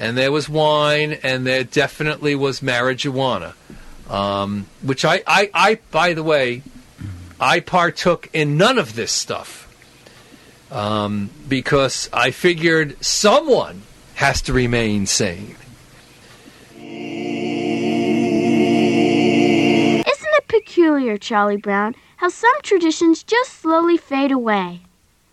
and there was wine, and there definitely was marijuana, which I, by the way, I partook in none of this stuff because I figured someone has to remain sane. Isn't it peculiar, Charlie Brown, how some traditions just slowly fade away?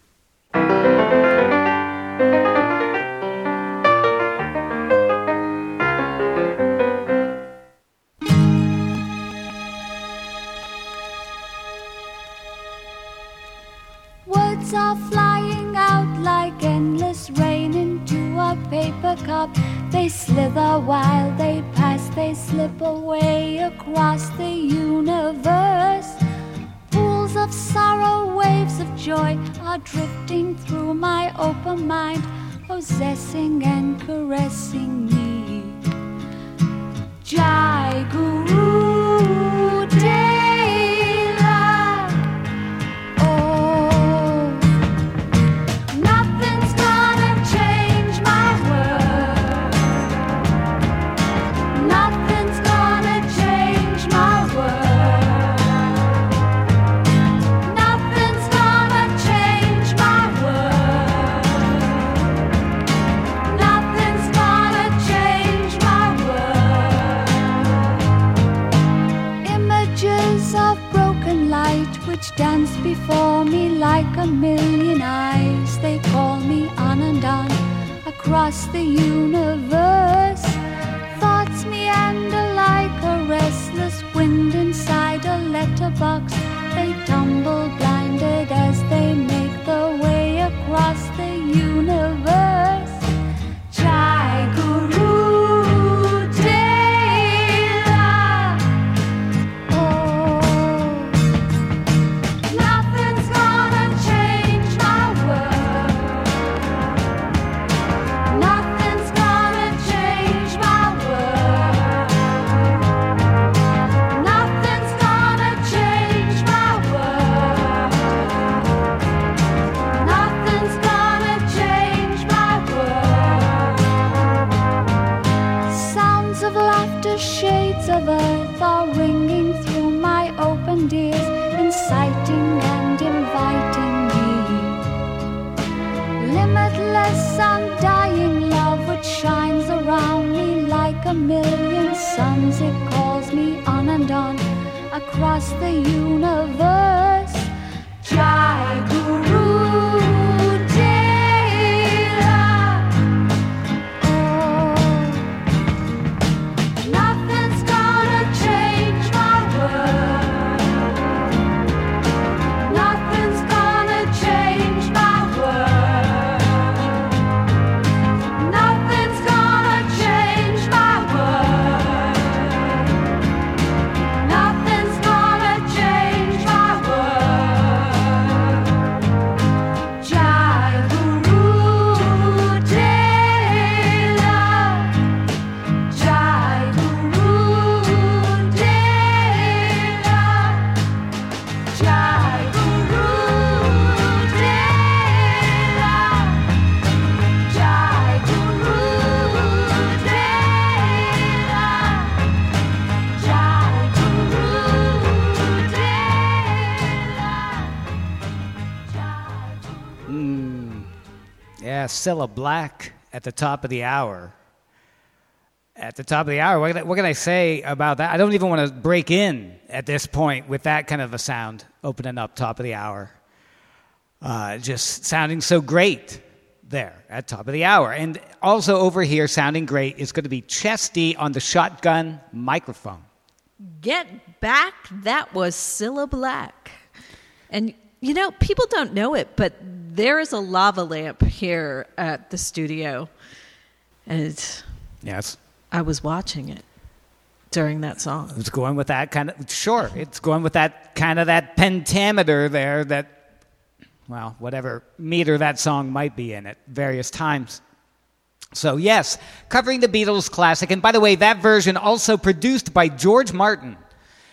Words are flying out like endless rain into a paper cup. They slither while they pass, they slip away across the universe. Pools of sorrow, waves of joy are drifting through my open mind, possessing and caressing me. Jai Guru Deva. Oh, nothing's gonna change my world. Nothing's gonna change my world. Nothing's gonna change my world. Nothing's gonna change my world. Images of broken light which dance before me like a million eyes. They call me on and on across the universe. Thoughts meander like a restless wind inside a letterbox. They tumble blinded as they make their way across the universe. Jai Guru Deva. Oh, nothing's gonna change my world. Nothing's gonna change my world. Nothing's gonna change my world. Nothing's gonna change my world. Sounds of laughter, shades of earth are ringing through my opened ears, inciting and inviting me. Limitless, undying love which shines around me like a million suns. It calls me on and on across the universe. Jai Guru Deva. Oh, nothing's gonna change my world. Nothing's gonna change my world. Nothing's gonna change my world. Nothing's gonna change my world. Jai Guru Deva. Jai Guru Deva. Jai Guru Deva. Jai Guru Deva. Jai Guru Deva. Yeah, Cilla Black at the top of the hour. At the top of the hour, what can I say about that? I don't even want to break in at this point with that kind of a sound opening up top of the hour. Just sounding so great there at top of the hour. And also over here sounding great is going to be Chesty on the shotgun microphone. Get back, that was Cilla Black. And, you know, people don't know it, but there is a lava lamp here at the studio. And Yes. I was watching it during that song. It's going with that kind of, sure, it's going with that kind of that pentameter there that, well, whatever meter that song might be in at various times. So yes, covering the Beatles classic. And by the way, that version also produced by George Martin.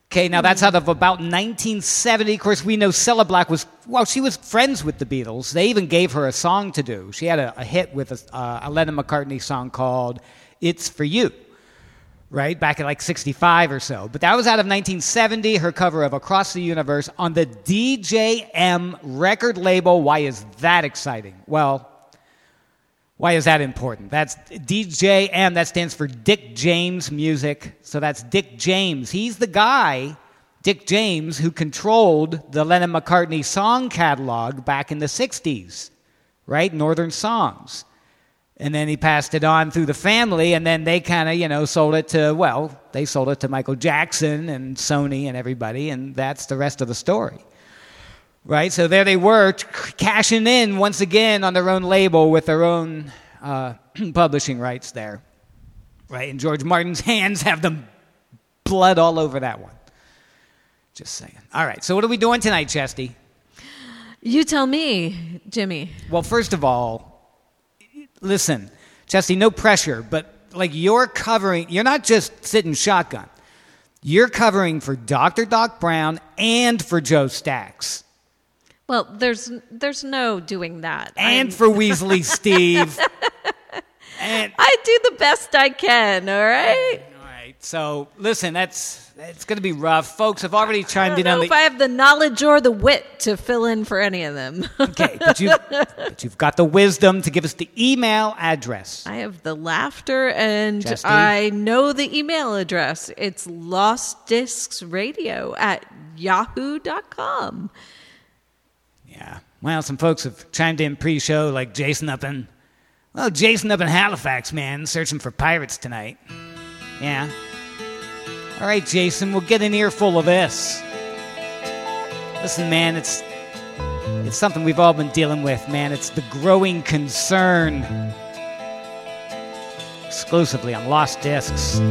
Okay, now that's out of about 1970. Of course, we know Cilla Black she was friends with the Beatles. They even gave her a song to do. She had a hit with a Lennon McCartney song called It's For You, right? Back in like 65 or so. But that was out of 1970, her cover of Across the Universe on the DJM record label. Why is that exciting? Well, why is that important? That's DJM, that stands for Dick James Music. So that's Dick James. He's the guy, Dick James, who controlled the Lennon-McCartney song catalog back in the 60s, right? Northern Songs. And then he passed it on through the family, and then they kind of, sold it to Michael Jackson and Sony and everybody, and that's the rest of the story. Right, so there they were, cashing in once again on their own label with their own publishing rights there. Right, and George Martin's hands have the blood all over that one. Just saying. All right, so what are we doing tonight, Chesty? You tell me, Jimmy. Well, first of all, listen, Chesty, no pressure, but like you're not just sitting shotgun. You're covering for Dr. Doc Brown and for Joe Stax. Well, there's no doing that. And for Weasley Steve. And I do the best I can, all right? All right. So, listen, it's going to be rough. Folks have already chimed in on the... I don't know if I have the knowledge or the wit to fill in for any of them. Okay, but you've got the wisdom to give us the email address. I have the laughter, and Chesty? I know the email address. It's lostdiscsradio@yahoo.com. Yeah. Well, some folks have chimed in pre-show, like Jason up in Halifax, man, searching for pirates tonight. Yeah. All right, Jason, we'll get an earful of this. Listen, man, it's something we've all been dealing with, man. It's the growing concern. Exclusively on Lost Discs.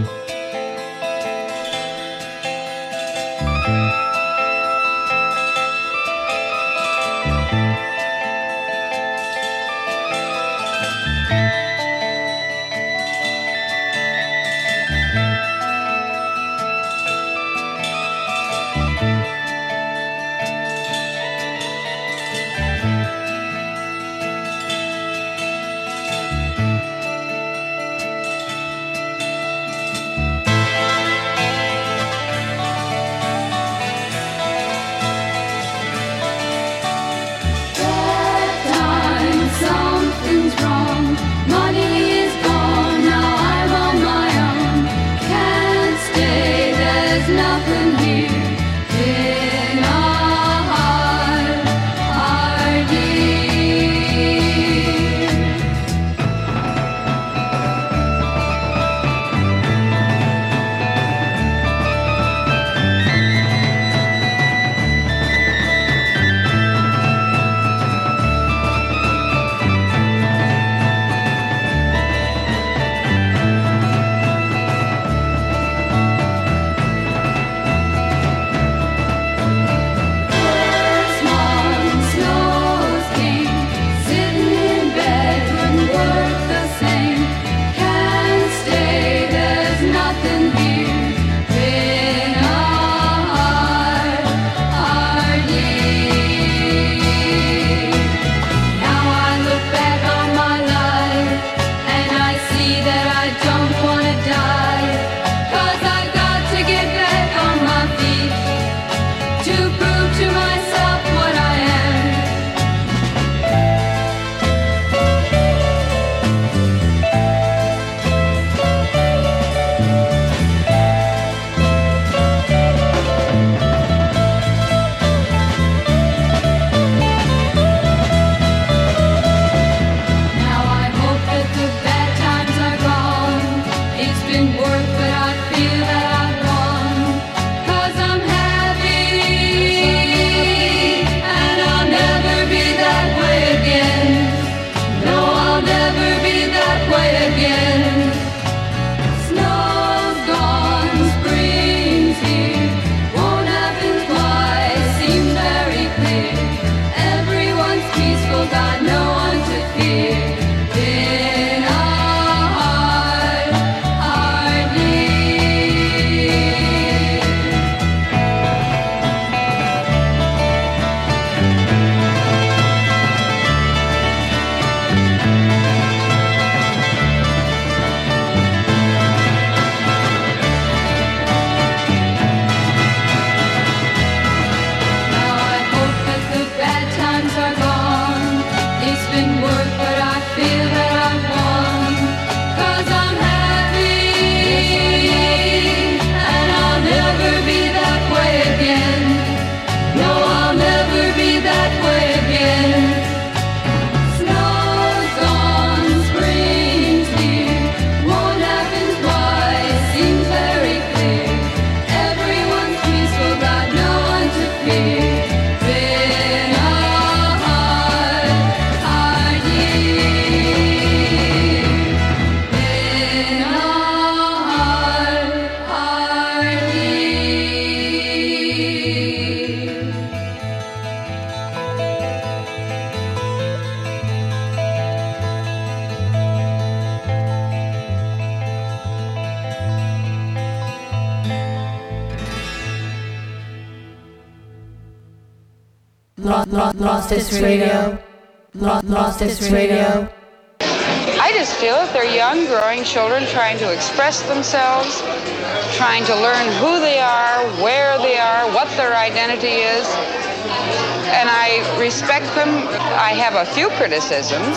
Lost Hits Radio. Lost Hits Radio. I just feel that they're young, growing children trying to express themselves, trying to learn who they are, where they are, what their identity is. And I respect them. I have a few criticisms.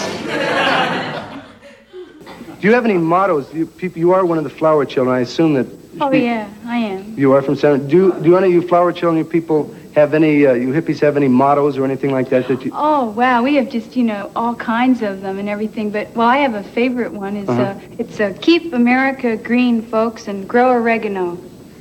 Do you have any mottos? You are one of the Flower Children. I assume that... Oh, yeah, I am. You are from San... Do any of you Flower Children, you people, have any... you hippies have any mottos or anything like that that you... Oh, wow, we have just, all kinds of them and everything. But, I have a favorite one. It's keep America green, folks, and grow oregano.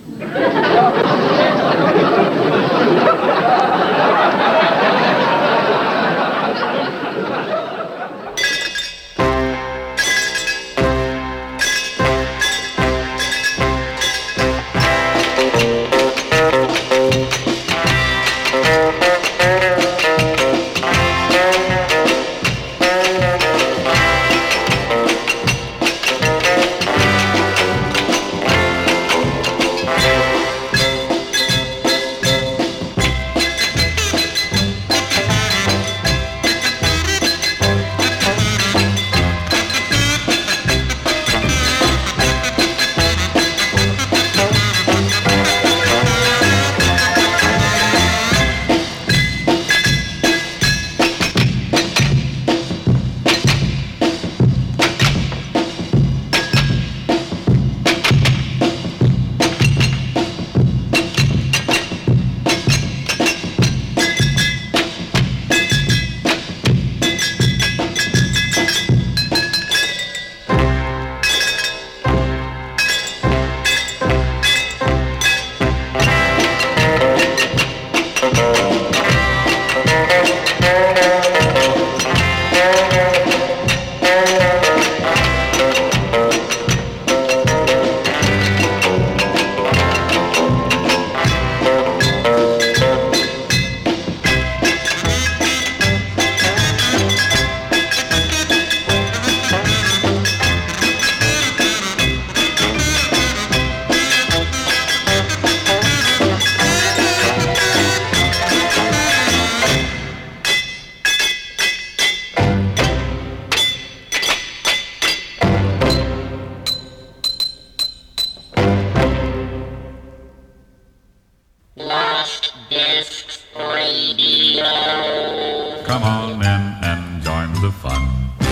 Come on in and join the fun.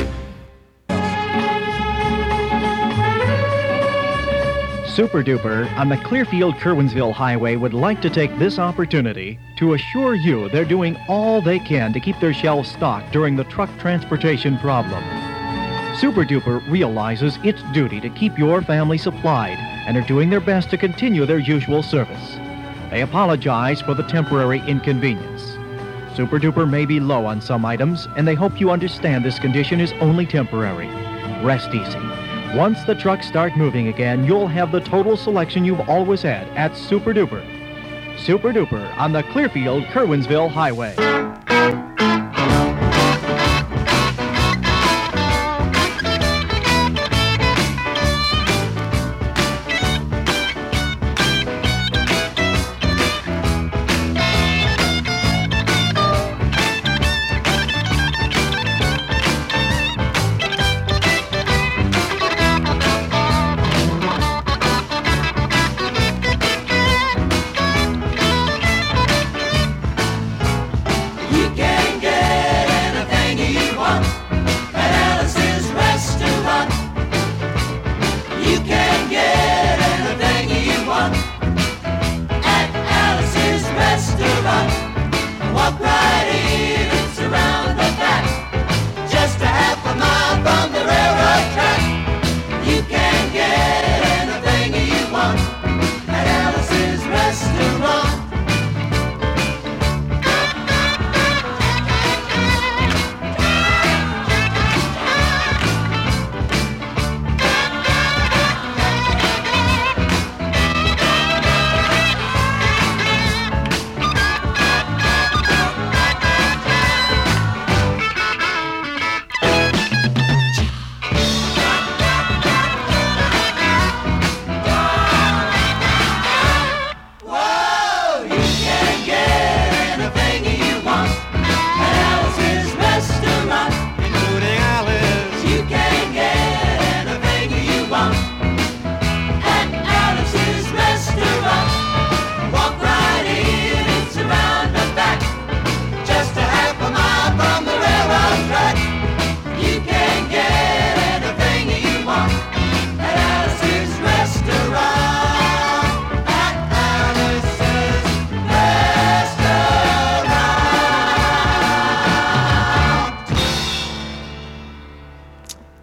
Super Duper on the Clearfield-Curwensville Highway would like to take this opportunity to assure you they're doing all they can to keep their shelves stocked during the truck transportation problem. Super Duper realizes its duty to keep your family supplied and are doing their best to continue their usual service. They apologize for the temporary inconvenience. Super Duper may be low on some items, and they hope you understand this condition is only temporary. Rest easy. Once the trucks start moving again, you'll have the total selection you've always had at Super Duper. Super Duper on the Clearfield-Curwensville Highway. You can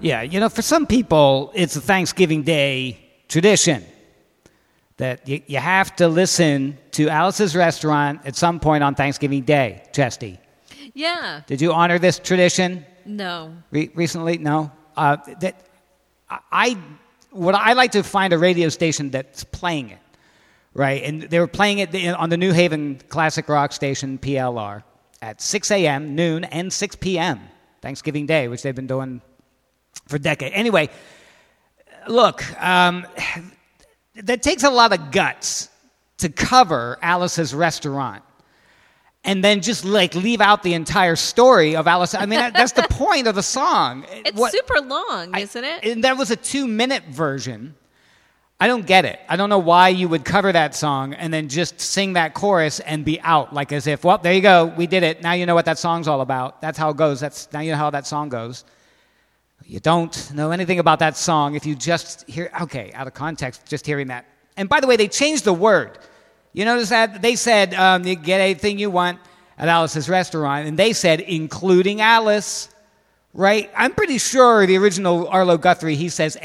Yeah, for some people, it's a Thanksgiving Day tradition that you have to listen to Alice's Restaurant at some point on Thanksgiving Day, Chesty. Yeah. Did you honor this tradition? No. Recently? No. I like to find a radio station that's playing it, right? And they were playing it on the New Haven Classic Rock station, PLR, at 6 a.m., noon, and 6 p.m., Thanksgiving Day, which they've been doing for decades. Anyway, look, that takes a lot of guts to cover Alice's Restaurant and then just leave out the entire story of Alice. I mean, that's the point of the song. It's super long, isn't it? And that was a 2-minute version. I don't get it. I don't know why you would cover that song and then just sing that chorus and be out, like as if, well, there you go, we did it. Now you know what that song's all about. That's how it goes. Now you know how that song goes. You don't know anything about that song if you just hear, okay, out of context, just hearing that. And by the way, they changed the word. You notice that? They said, you get anything you want at Alice's Restaurant. And they said, including Alice, right? I'm pretty sure the original Arlo Guthrie, he says,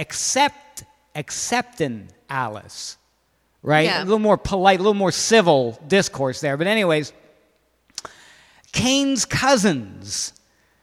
accepting Alice, right? Yeah. A little more polite, a little more civil discourse there. But anyways, Kane's Cousins.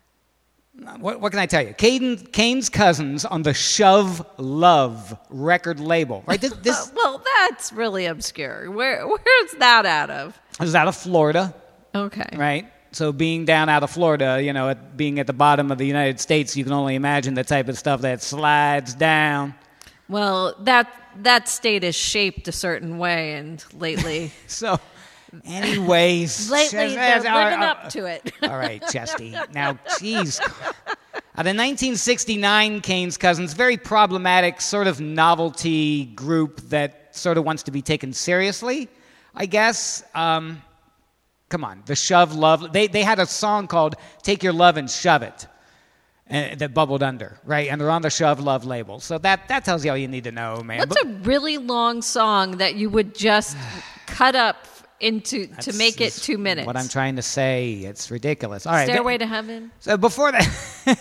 What can I tell you? Kane's Cousins on the Shove Love record label, right? This well, that's really obscure. Where's that out of? is out of Florida, Okay. right? So being down out of Florida, being at the bottom of the United States, you can only imagine the type of stuff that slides down. Well, that state is shaped a certain way, and lately, So, anyways, lately they're living up to it. All right, Chesty. Now, geez. Out of 1969, Kane's Cousins, very problematic sort of novelty group that sort of wants to be taken seriously, I guess. Come on, the Shove Love. They had a song called Take Your Love and Shove It that bubbled under, right? And they're on the Shove Love label. So that tells you all you need to know, man. What's a really long song that you would just cut up to make it 2 minutes? What I'm trying to say, it's ridiculous. All right, Stairway to Heaven? So before that,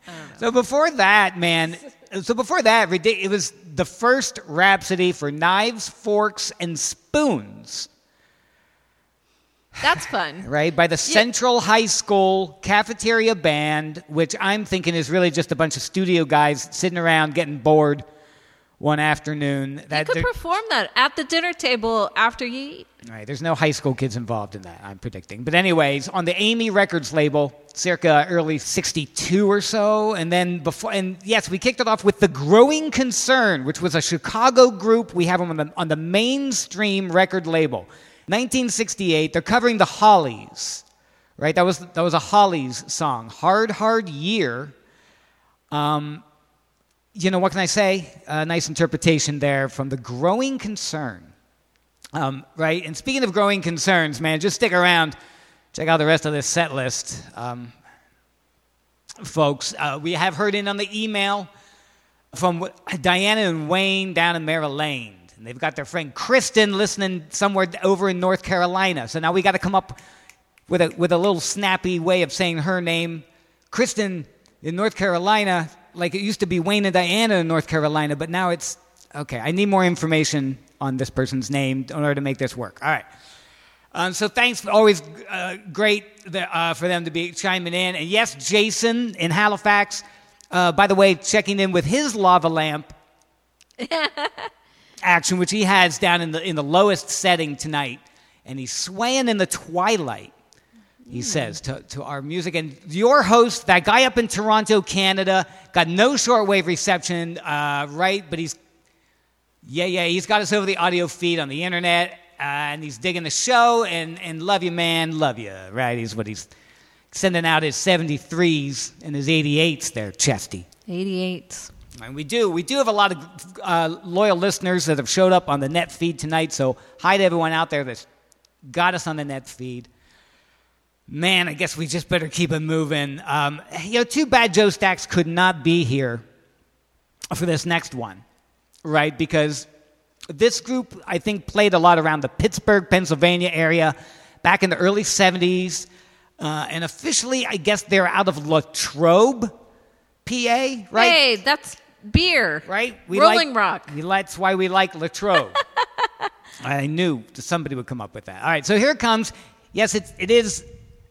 man. So before that, it was the first Rhapsody for knives, forks, and spoons. That's fun. Right? By the Central High School Cafeteria Band, which I'm thinking is really just a bunch of studio guys sitting around getting bored one afternoon. You could perform that at the dinner table after you eat. Right, there's no high school kids involved in that, I'm predicting. But anyways, on the Amy Records label, circa early 62 or so, and yes, we kicked it off with The Growing Concern, which was a Chicago group. We have them on the mainstream record label. 1968, they're covering the Hollies, right? That was a Hollies song. Hard Year. What can I say? A nice interpretation there from The Growing Concern. Right? And speaking of growing concerns, man, just stick around. Check out the rest of this set list. Folks, we have heard in on the email from Diana and Wayne down in Maryland. And they've got their friend Kristen listening somewhere over in North Carolina. So now we got to come up with a little snappy way of saying her name. Kristen in North Carolina, like it used to be Wayne and Diana in North Carolina, but now it's, okay, I need more information on this person's name in order to make this work. All right. So thanks, always great for them to be chiming in. And yes, Jason in Halifax, by the way, checking in with his lava lamp action, which he has down in the lowest setting tonight. And he's swaying in the twilight, he says, to our music. And your host, that guy up in Toronto, Canada, got no shortwave reception, right? But he's got us over the audio feed on the internet, and he's digging the show, and love you, man, love you, right? He's sending out his 73s and his 88s there, Chesty. 88s. And we do have a lot of loyal listeners that have showed up on the net feed tonight, so hi to everyone out there that's got us on the net feed. Man, I guess we just better keep it moving. Too bad Joe Stacks could not be here for this next one, right? Because this group, I think, played a lot around the Pittsburgh, Pennsylvania area back in the early 70s. And officially, I guess they're out of Latrobe, PA. IPA, right? Hey, that's beer. Right? Rolling Rock. That's why we like Latrobe. I knew somebody would come up with that. All right, so here it comes. Yes, it is.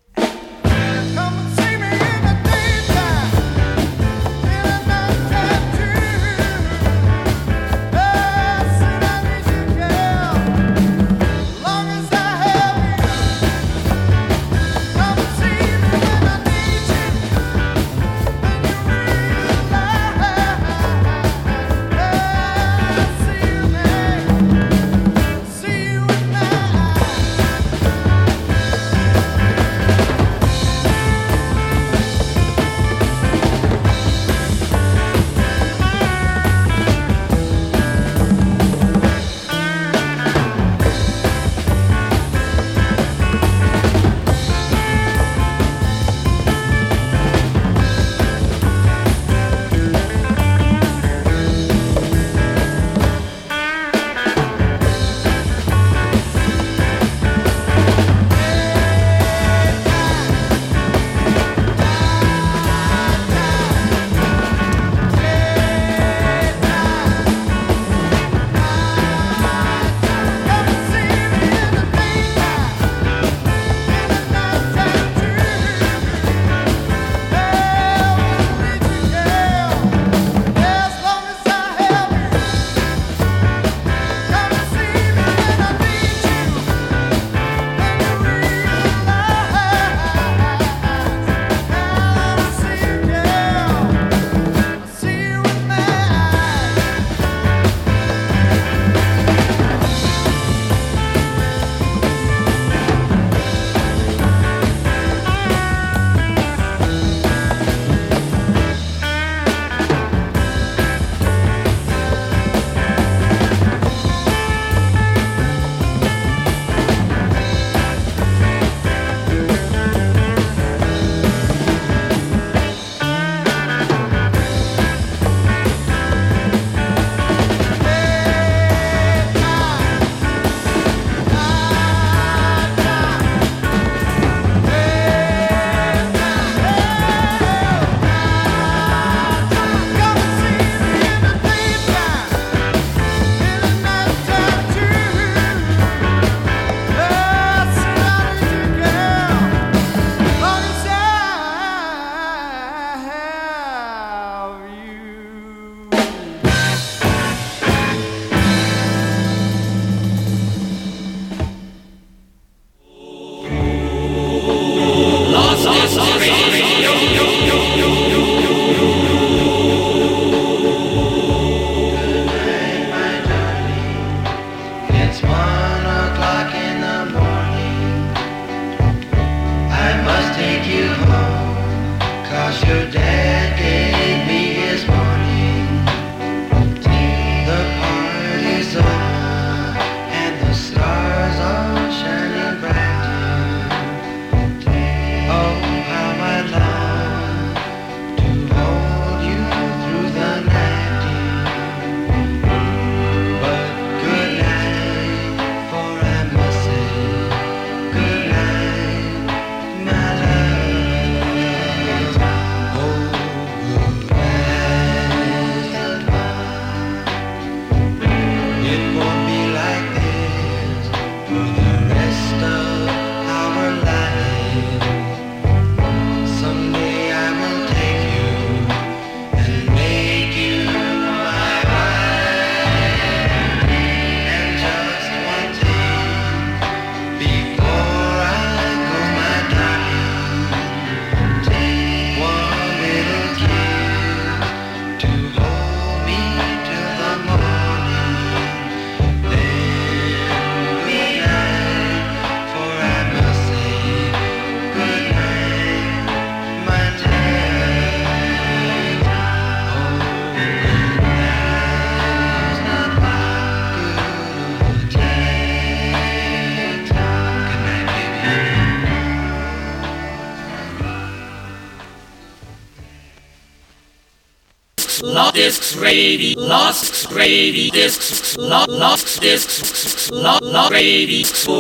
Discs radio, lost radio, discs, lost discs, lost radio.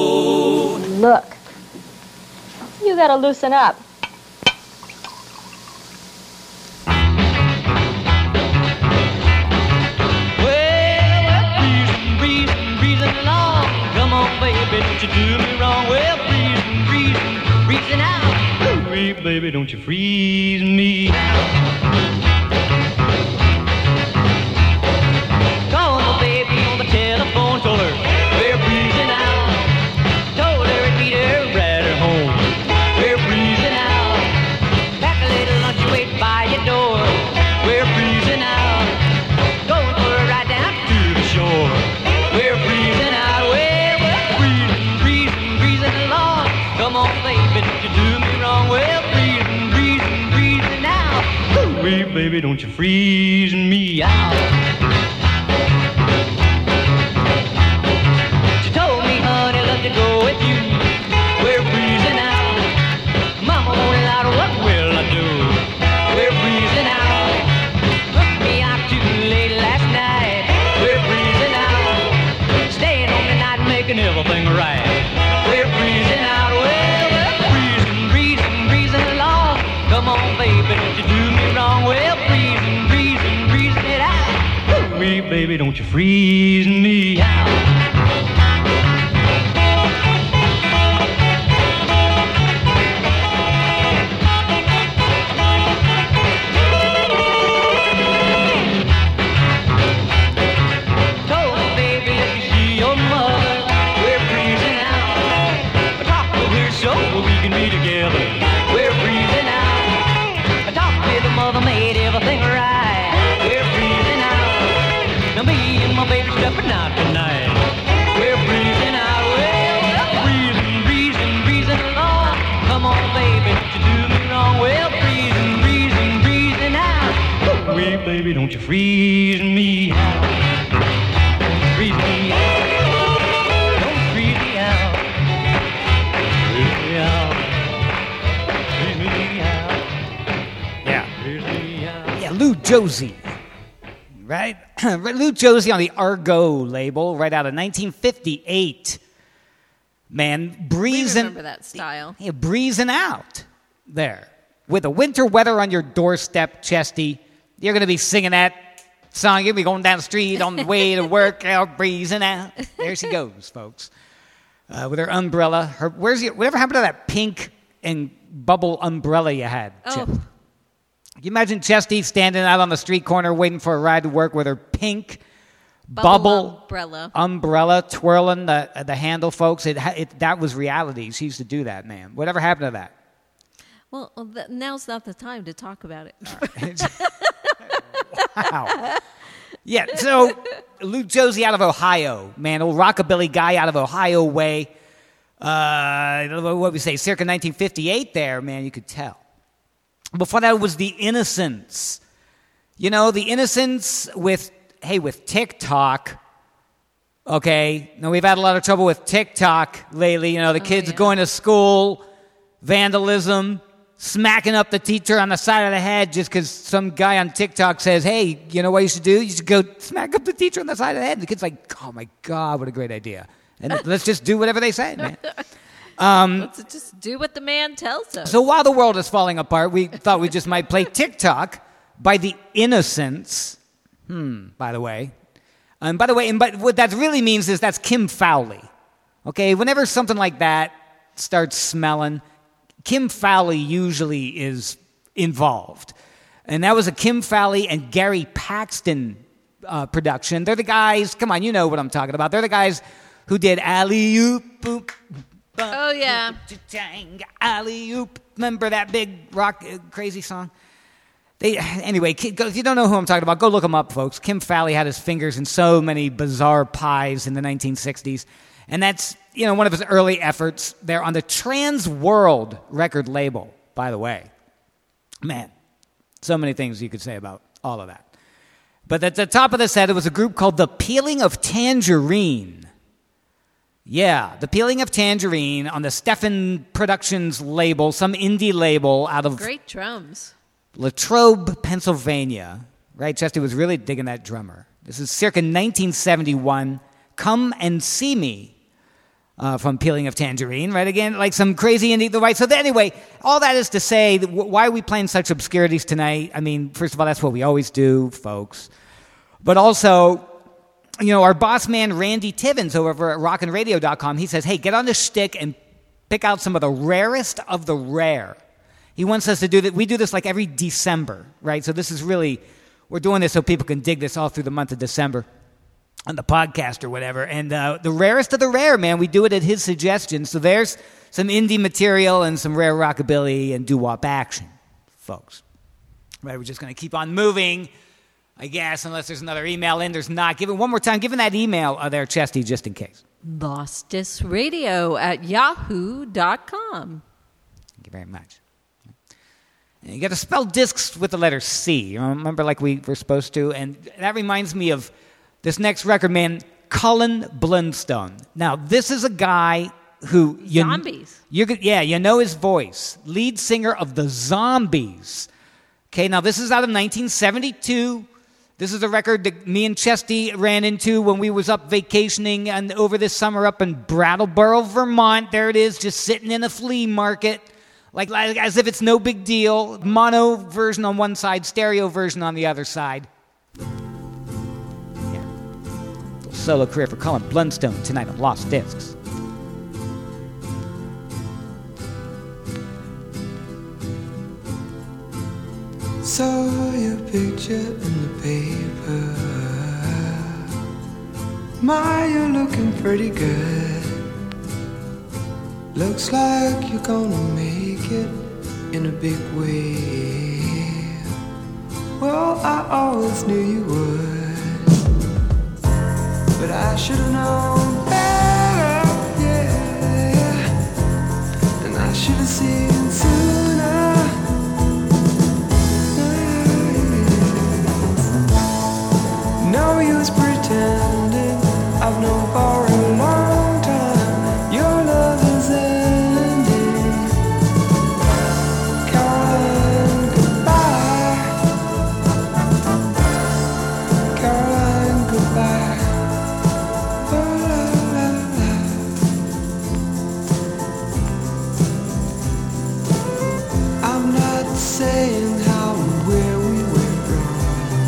Look, you gotta loosen up. baby, don't you freeze me. Called my baby on the telephone, told her we're freezing out. Told her it'd be there right at home. We're freezing out. Pack a little lunch, wait by your door. We're freezing out. Going for a ride down to the shore. We're freezing out. Well, we're freezing along. Come on, baby, don't you do me wrong. Well, freezing out. Hey, baby, don't you freeze me out. She told me, honey, love to go with you. We're freezing out. Mama won't allow, what will I do? We're freezing out. Hooked me out too late last night. We're freezing out. Staying home tonight and making everything right. We're freezing out. Well, we're freezing along. Come on, baby, don't you do me wrong. Well, freezing it out. Wee, baby, don't you freeze me out. Out tonight. We're freezing out. Well, freezing along. Come on, baby, don't you do me wrong. Well, freezing out. Wee, baby, don't you freeze me out. Freeze me out. Don't freeze me out. Freeze me out. Freeze me out. Yeah. Freeze me out. Yeah, Lou Josie. Right? Lou Josie on the Argo label, right out of 1958. Man, breezing. We remember that style. Yeah, breezing out there. With the winter weather on your doorstep, Chesty, you're going to be singing that song. You'll be going down the street on the way to work, out breezing out. There she goes, folks. With her umbrella. Whatever happened to that pink and bubble umbrella you had, Chip? Can you imagine Chesty standing out on the street corner waiting for a ride to work with her pink bubble umbrella twirling the handle, folks? That was reality. She used to do that, man. Whatever happened to that? Well, now's not the time to talk about it. Wow. Yeah, so Lou Josie out of Ohio, man, old rockabilly guy out of Ohio way. What we say, circa 1958 there, man, you could tell. Before that was The Innocents. You know, The Innocents with TikTok. Okay, now we've had a lot of trouble with TikTok lately. You know, the kids going to school, vandalism, smacking up the teacher on the side of the head just because some guy on TikTok says, hey, you know what you should do? You should go smack up the teacher on the side of the head. And the kid's like, oh my God, what a great idea. And let's just do whatever they say, man. Let's just do what the man tells us. So while the world is falling apart, we thought we just might play TikTok by The Innocents. By the way. But what that really means is that's Kim Fowley. Okay, whenever something like that starts smelling, Kim Fowley usually is involved. And that was a Kim Fowley and Gary Paxton production. They're the guys, come on, you know what I'm talking about. They're the guys who did Alley-Oop. Oh, yeah. Alley-Oop. Remember that big rock crazy song? Anyway, if you don't know who I'm talking about, go look them up, folks. Kim Fowley had his fingers in so many bizarre pies in the 1960s. And that's, one of his early efforts there on the Trans World record label, by the way. Man, so many things you could say about all of that. But at the top of the set, it was a group called The Peeling of Tangerine. Yeah, The Peeling of Tangerine on the Stephan Productions label, some indie label out of great drums. Latrobe, Pennsylvania. Right, Chesty was really digging that drummer. This is circa 1971. Come and See Me from Peeling of Tangerine. Right, again, like some crazy indie. Right, so anyway, all that is to say, why are we playing such obscurities tonight? I mean, first of all, that's what we always do, folks. But also, our boss man, Randy Tivins, over at rockinradio.com, he says, hey, get on the shtick and pick out some of the rarest of the rare. He wants us to do that. We do this like every December, right? So this is really, we're doing this so people can dig this all through the month of December on the podcast or whatever. And the rarest of the rare, man, we do it at his suggestion. So there's some indie material and some rare rockabilly and doo-wop action, folks. Right, we're just going to keep on moving, I guess, unless there's another email in. There's not. Give it one more time. Give him that email there, Chesty, just in case. lostdiscradio@yahoo.com. Thank you very much. And you got to spell discs with the letter C. You know, remember, like we were supposed to? And that reminds me of this next record, man, Cullen Blunstone. Now, this is a guy who... Zombies. You know his voice. Lead singer of the Zombies. Okay, now this is out of 1972. This is a record that me and Chesty ran into when we was up vacationing and over this summer up in Brattleboro, Vermont. There it is, just sitting in a flea market, like as if it's no big deal. Mono version on one side, stereo version on the other side. Yeah. Little solo career for Cullen Blunstone tonight on Lost Discs. Saw your picture in the paper. My, you're looking pretty good. Looks like you're gonna make it in a big way. Well, I always knew you would, but I should've known better, yeah. And I should've seen sooner. No use pretending I've known for a long time your love is ending. Caroline, goodbye. Caroline, goodbye. Oh, la, la, la. I'm not saying how and where we went wrong.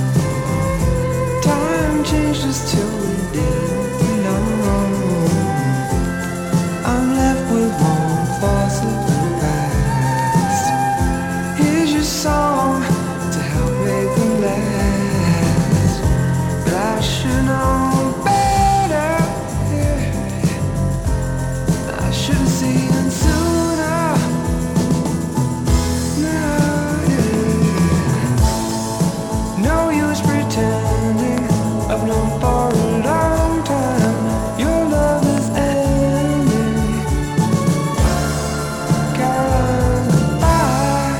Time changed us till we didn't belong. I'm left with warm thoughts of the past. Here's your song to help make them last. But I should know better, yeah. I should have seen sooner. No, yeah. No use pretending I've known for a long time your love is ending. Caroline, goodbye.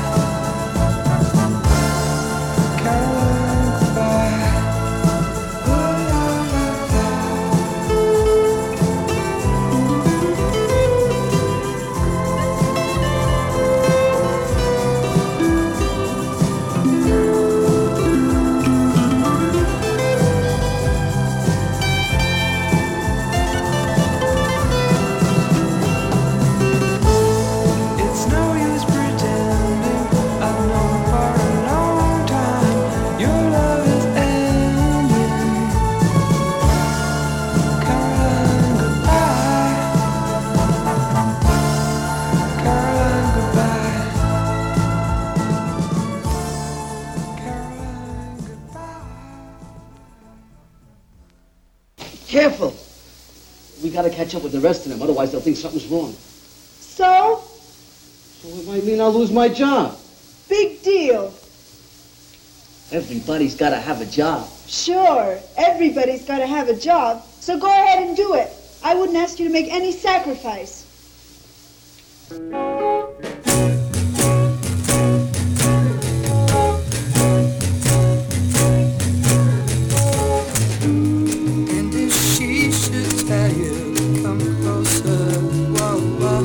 Caroline, goodbye. Oh, la, la, la. It's no use pretending I've known for a long time your love is ending. Caroline, goodbye. Caroline, goodbye. Caroline, goodbye. Careful! We gotta catch up with the rest of them, otherwise they'll think something's wrong. So? So it might mean I'll lose my job. Big deal. Everybody's gotta have a job. Sure, everybody's got to have a job, so go ahead and do it. I wouldn't ask you to make any sacrifice. And if she should tell you, come closer, whoa, whoa.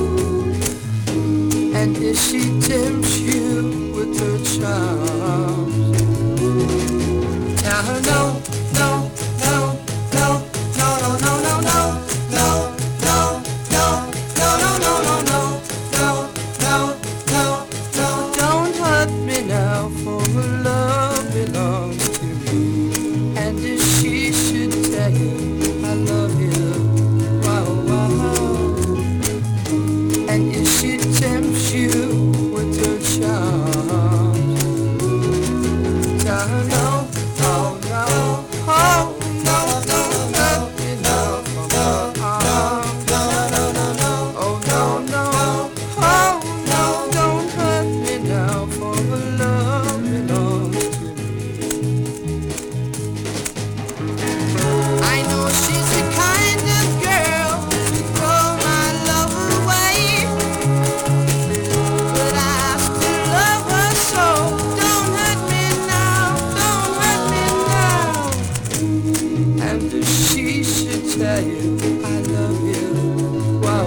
And if she tempts you with her charms, tell her no, no, no, no, no, no, no, no, no, no, no, no, no, no, no, no, no, no, no. Don't hurt me now, for her love belongs to me. And if she should tell you I love you, wow, wow. And if she tempts you with her tell you I love you. Whoa,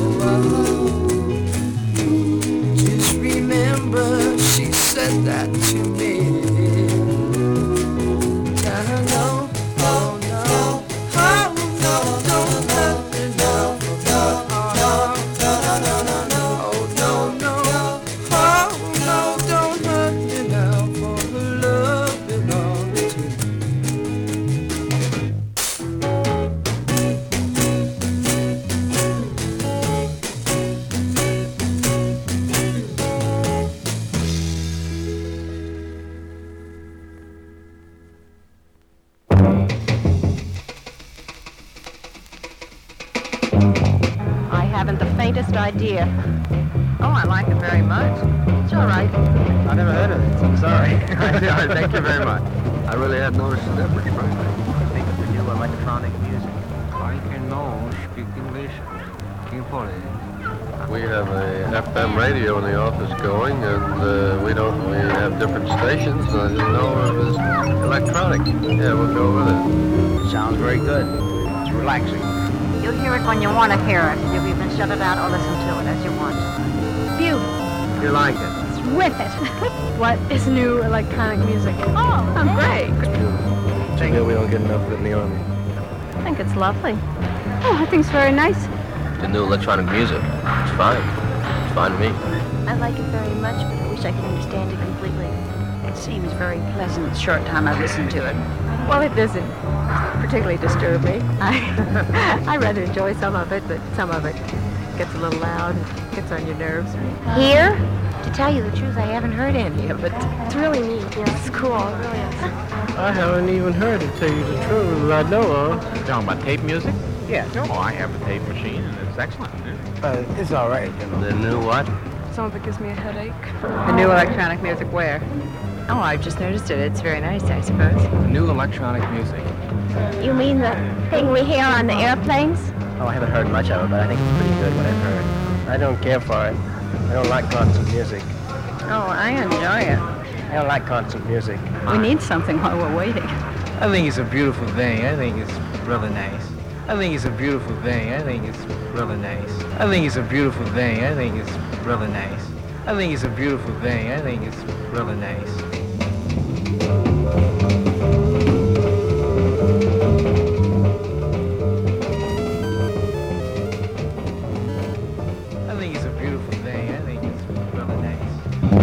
whoa. Just remember she said that to me. No, oh no, oh no, don't let me know. Oh no, no, oh no, don't hurt me now, for the love belongs to I haven't the faintest idea. Oh, I like it very much. It's all right. I never heard of it, so I'm sorry. Thank you very much. I really had noticed the difference, frankly. I think it's the new electronic music. I can know speak English. We have a FM radio in the office going, and we have different stations. I didn't know it was electronic. Yeah, we'll go with it. Sounds very good. It's relaxing. You'll hear it when you want to hear it. You'll even shut it out or listen to it as you want. Beautiful. You like it? It's with it. What is new electronic music? Oh, great. Too bad we don't get enough of it in the Army. I think it's lovely. Oh, I think it's very nice. The new electronic music. It's fine. It's fine to me. I like it very much, but I wish I could understand it completely. It seems very pleasant the short time I've listened to it. Well, it doesn't particularly disturb me. I rather enjoy some of it, but some of it gets a little loud and gets on your nerves. Here? To tell you the truth, I haven't heard any of it. It's really neat. Yeah, it's cool. It really is. I haven't even heard it, tell you the truth, that I know of. You're talking about tape music? Yeah. Oh, I have a tape machine, and it's excellent. It's all right, you know. The new what? Some of it gives me a headache. The new electronic music where? Oh, I've just noticed it. It's very nice, I suppose. New electronic music. You mean the thing we hear on the airplanes? Oh, I haven't heard much of it, but I think it's pretty good what I've heard. I don't care for it. I don't like concert music. Oh, I enjoy it. I don't like concert music. We need something while we're waiting. I think it's a beautiful thing. I think it's really nice. I think it's a beautiful thing. I think it's really nice. I think it's a beautiful thing. I think it's really nice. I think it's a beautiful thing. I think it's really nice. I think it's a beautiful thing. I think it's really nice.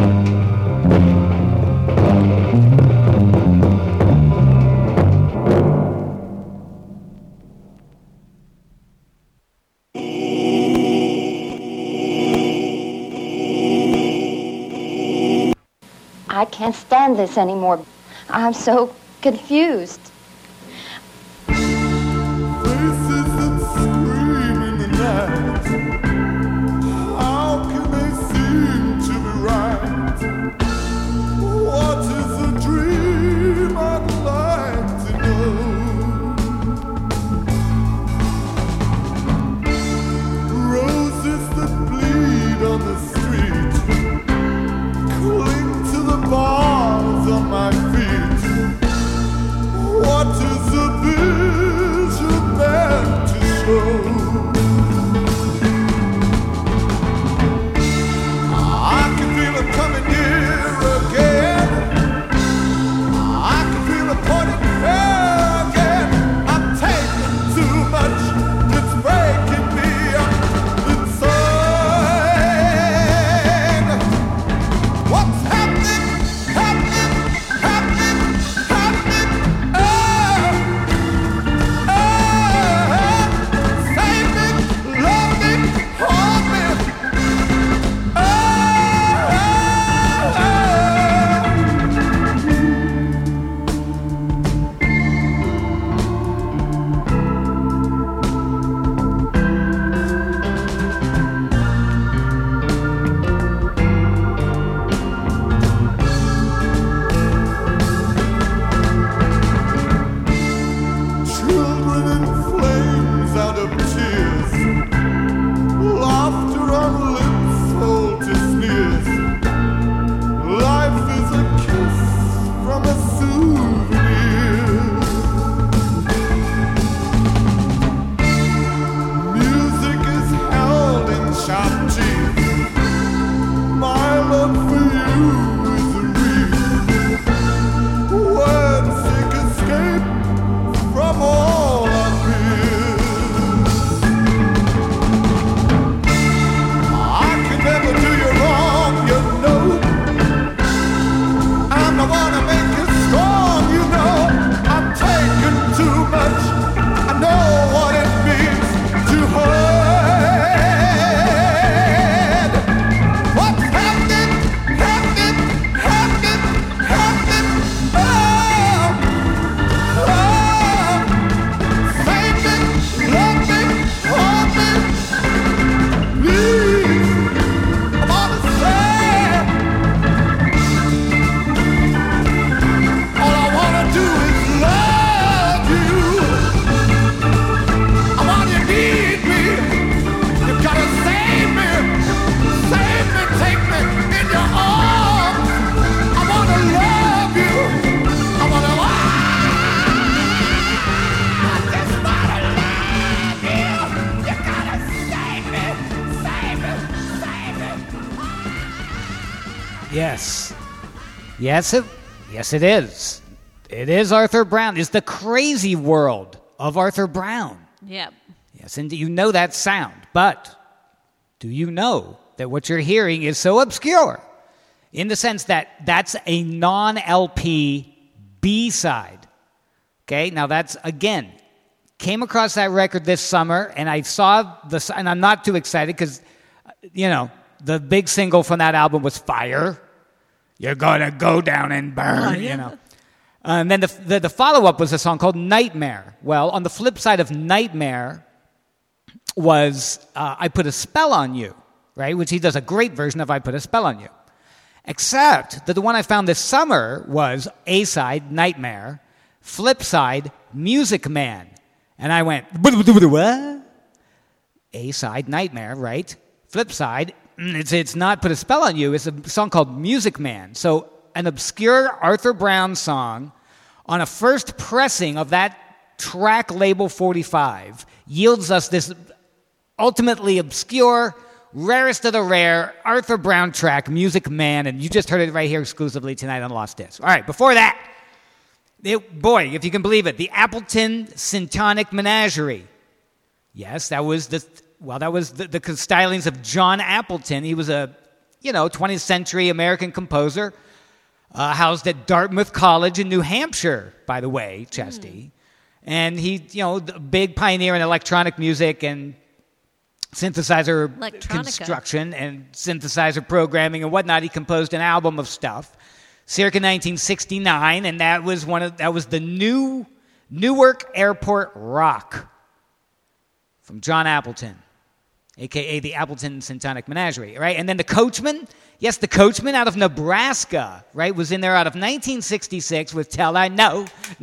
I can't stand this anymore. I'm so confused. Bars on my feet. Yes. Yes, it is. It is Arthur Brown. It's the crazy world of Arthur Brown. Yep. Yes, and you know that sound. But do you know that what you're hearing is so obscure in the sense that that's a non-LP B-side? Okay, now that's, again, came across that record this summer, and I saw and I'm not too excited because, the big single from that album was Fire. You're gonna go down and burn, And then the follow-up was a song called Nightmare. Well, on the flip side of Nightmare was I Put a Spell on You, right? Which he does a great version of I Put a Spell on You. Except that the one I found this summer was A-side, Nightmare, flip side, Music Man. And I went, what? A-side, Nightmare, right? Flip side, it's not Put a Spell on You. It's a song called Music Man. So an obscure Arthur Brown song on a first pressing of that track label 45 yields us this ultimately obscure, rarest of the rare Arthur Brown track, Music Man, and you just heard it right here exclusively tonight on Lost Discs. All right, before that, boy, if you can believe it, the Appleton Syntonic Menagerie. Yes, that was the stylings of John Appleton. He was a 20th century American composer, housed at Dartmouth College in New Hampshire, by the way, Chesty. And he, a big pioneer in electronic music and synthesizer construction and synthesizer programming and whatnot. He composed an album of stuff, circa 1969, and that was the Newark Airport Rock from John Appleton, a.k.a. the Appleton Syntonic Menagerie, right? And then the Coachman, yes, the Coachman out of Nebraska, right, was in there out of 1966 with Tell I No,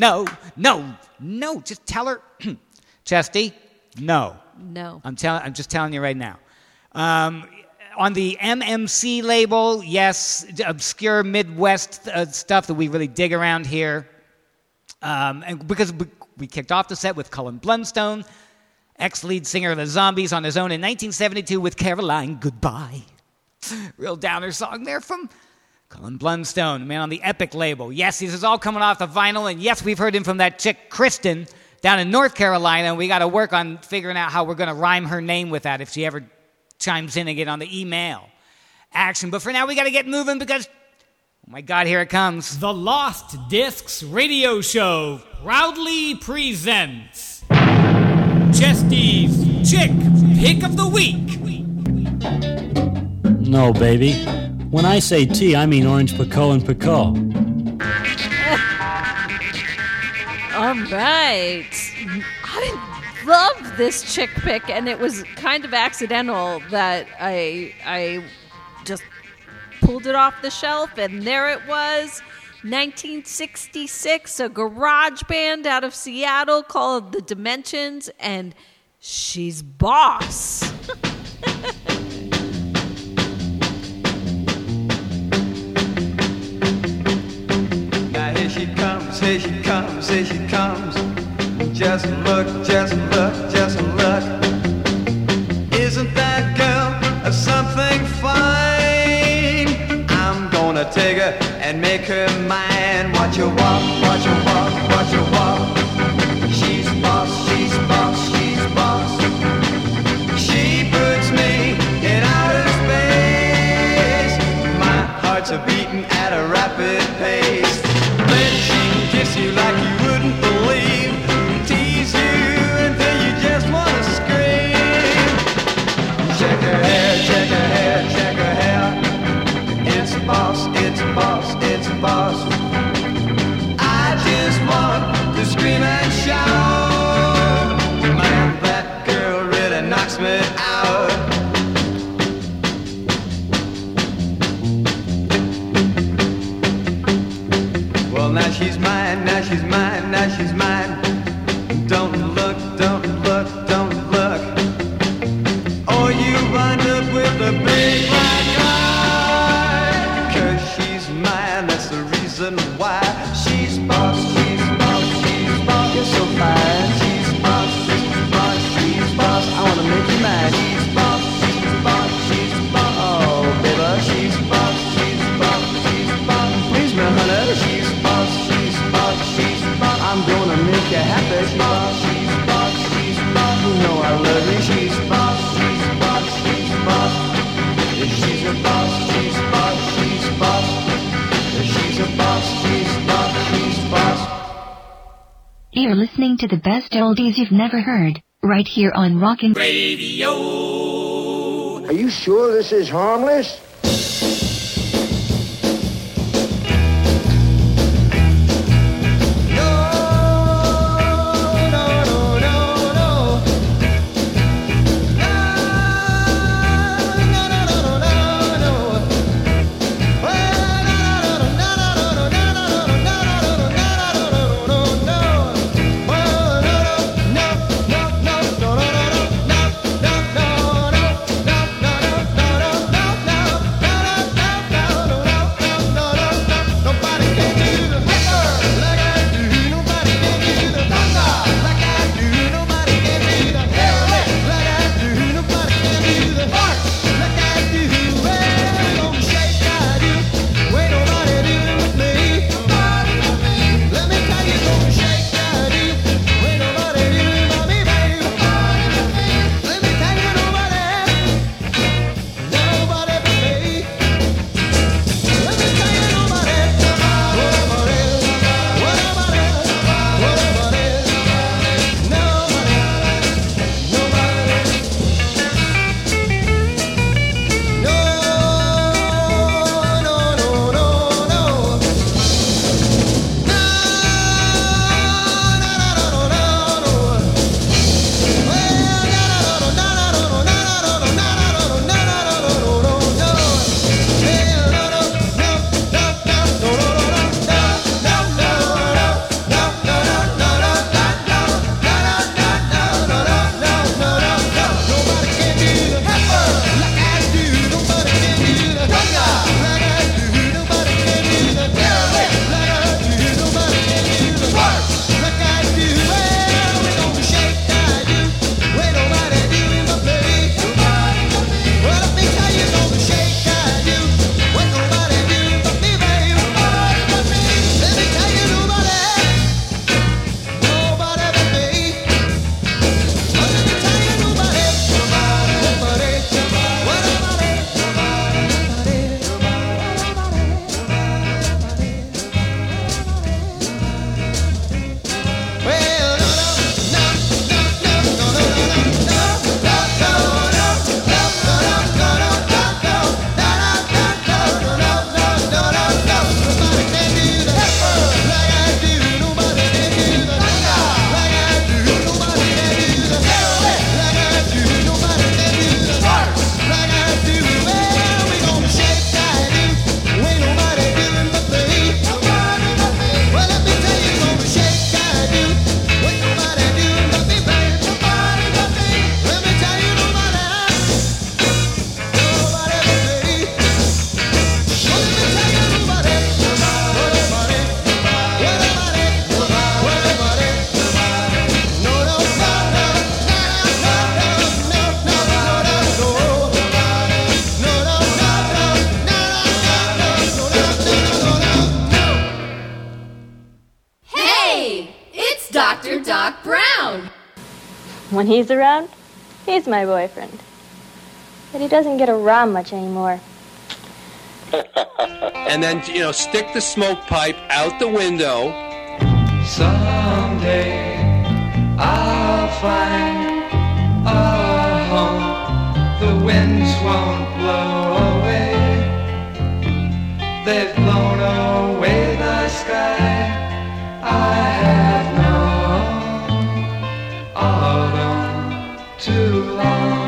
just tell her, Chesty, no. No. I'm just telling you right now. On the MMC label, yes, obscure Midwest stuff that we really dig around here. And because we kicked off the set with Cullen Blunstone, ex-lead singer of the Zombies, on his own in 1972 with Caroline Goodbye. Real downer song there from Cullen Blunstone, man on the Epic label. Yes, this is all coming off the vinyl, and yes, we've heard him from that chick, Kristen, down in North Carolina, and we got to work on figuring out how we're going to rhyme her name with that if she ever chimes in again on the email action. But for now, we got to get moving because, oh my God, here it comes. The Lost Discs Radio Show proudly presents Chesty's Chick Pick of the Week. No, baby. When I say tea, I mean orange pekoe and pekoe. All right. I love this chick pick, and it was kind of accidental that I just pulled it off the shelf, and there it was. 1966, a garage band out of Seattle called The Dimensions, and she's boss. Now here she comes, here she comes, here she comes. Just look, just look, just look. Isn't that girl something fine? I'm gonna take her and make her mine. Watch her walk, watch her walk, watch her walk. She's boss, she's boss, she's boss. She puts me in outer space. My heart's a beating at a rapid pace. Then she can kiss you like you wouldn't believe. Tease you until you just wanna scream. Check her hair, check her hair, check her hair. It's boss, it's boss, it's boss. I just want to scream and shout. Man, that girl really knocks me out. Well, now she's mine, now she's mine, now she's mine. Don't look, don't look, don't look, or you wind up with a big black eye. 'Cause she's mine, that's the reason why. She's boss, she's boss, she's boss. You're so fine. She's boss, she's boss, she's boss. I wanna make you mine. She's boss, she's boss, she's boss. Oh, baby, she's boss, she's boss. boss, she's boss, she's boss. You know I love you. She's boss, she's boss, she's boss. She's a boss, she's boss, she's boss. She's a boss, she's boss, she's boss. You're listening to the best oldies you've never heard, right here on Rockin' Radio. Are you sure this is harmless? When he's around, he's my boyfriend. But he doesn't get around much anymore. And then, stick the smoke pipe out the window. Someday I'll find a home. The winds won't blow away. They've blown away the sky. I have known autumn too long.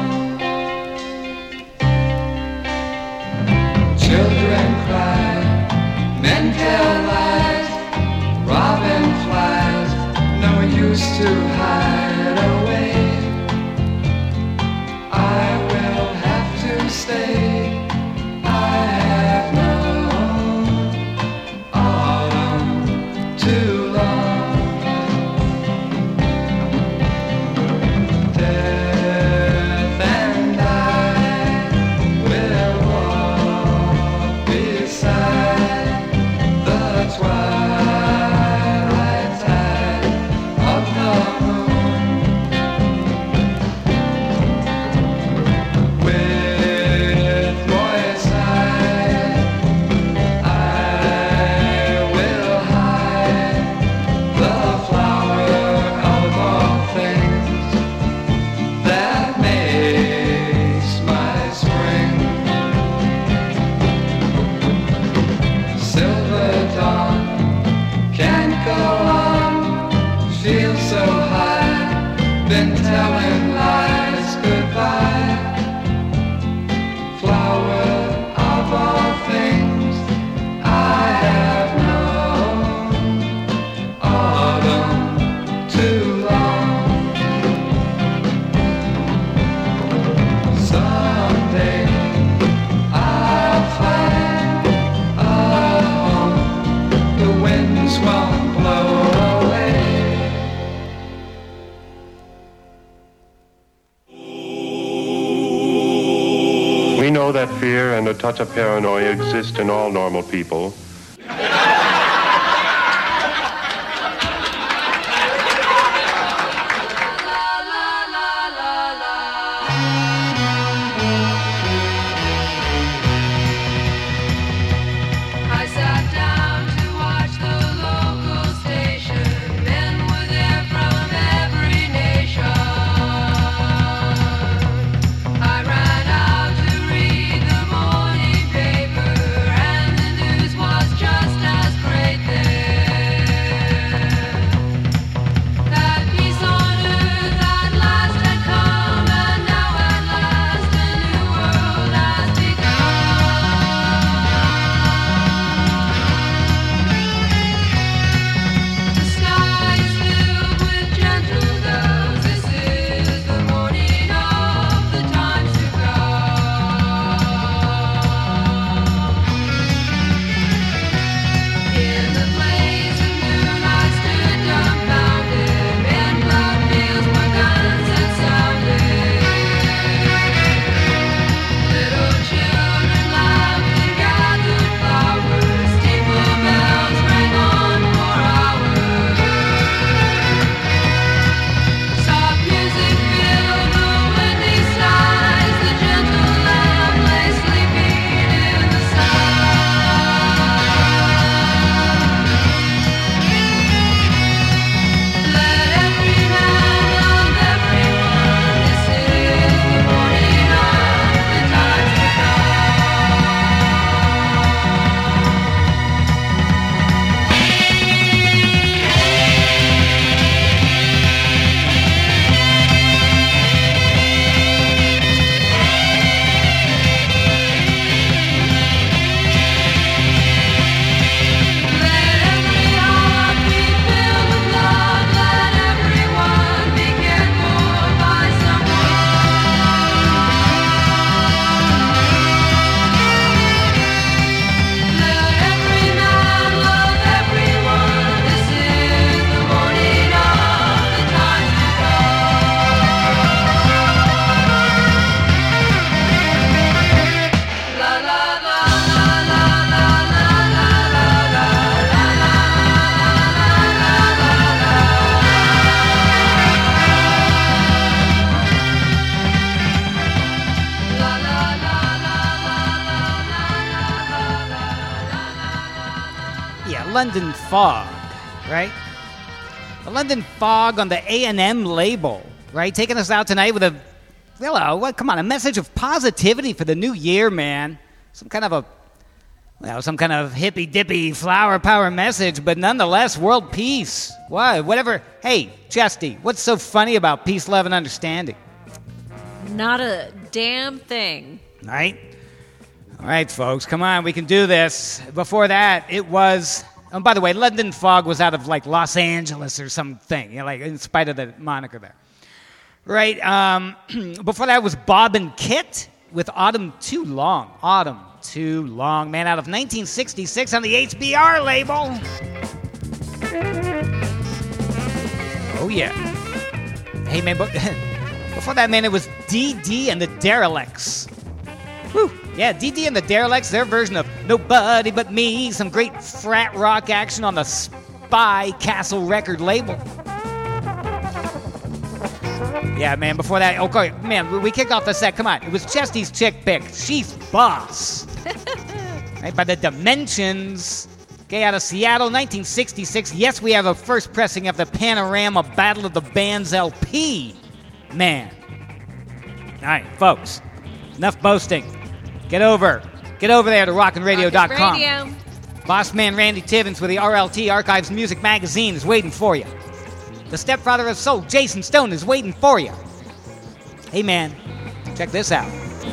Children cry, men tell lies, robin flies, no use to hide away. I will have to stay. I have known autumn too long. Death and I will walk beside the twilight tide of the so high, been telling lies goodbye. Flower of all things I have known, autumn too long. Someday I'll find a home, the winds won't blow away. We know that fear and a touch of paranoia exist in all normal people. I sat down to watch the local station. Men were there from every nation. I ran out to read the morning paper, and the news was just as great there. That peace on earth at last had come, and now at last a new world has begun. The sky is filled with gentle doves. This is the morning of the times to come. In the blaze of noon I stood dumbfounded. In loud fields where guns had sounded. Little children laughed and gathered flowers. Steeple bells rang on for hours. Soft music filled the windy skies. The gentle lamb lay sleeping in the sun. Let every man love everyone. This is the morning of the times to come. Let every heart be filled with love. Let everyone be cared for by someone. Let every man love everyone. This is the morning of the times to come. La la la la la la la la la Yeah, London Fog, right? The London Fog on the A&M label, right? Taking us out tonight with a message of positivity for the new year, man. Some kind of hippy-dippy flower power message, but nonetheless, world peace. Why? Whatever. Hey, Chesty, what's so funny about peace, love, and understanding? Not a damn thing. Right? All right, folks, come on, we can do this. Before that, it was... Oh, by the way, London Fog was out of, like, Los Angeles or something, like, in spite of the moniker there. Right? Before that was Bob and Kit with Autumn Too Long. Autumn Too Long, man, out of 1966 on the HBR label. Oh, yeah. Hey, man, before that, man, it was DD and the Derelicts. Whew. Yeah, DD and the Derelicts, their version of Nobody But Me, some great frat rock action on the Spy Castle record label. Yeah, man, before that, okay, man, we kicked off the set, come on, it was Chesty's chick pick, She's Boss. Right, by the Dimensions, okay, out of Seattle, 1966. Yes, we have a first pressing of the Panorama Battle of the Bands LP, man. All right, folks, enough boasting. Get over there to rockinradio.com. Rocket Radio. Boss man Randy Tivins with the RLT Archives Music Magazine is waiting for you. The stepfather of soul, Jason Stone, is waiting for you. Hey, man, check this out.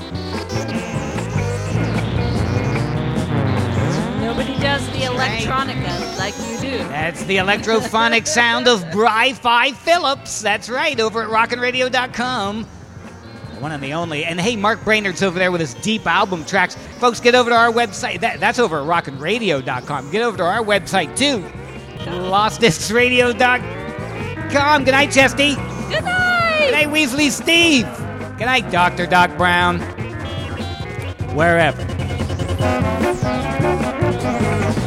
Nobody does the electronica like you do. That's the electrophonic sound of Bri-Fi Phillips. That's right, over at rockinradio.com. The one and the only. And hey, Mark Brainerd's over there with his deep album tracks. Folks, get over to our website. That's over at rockinradio.com. Get over to our website, too. LostDiscsRadio.com. Good night, Chesty. Good night. Good night, Weasley Steve. Good night, Dr. Doc Brown. Wherever.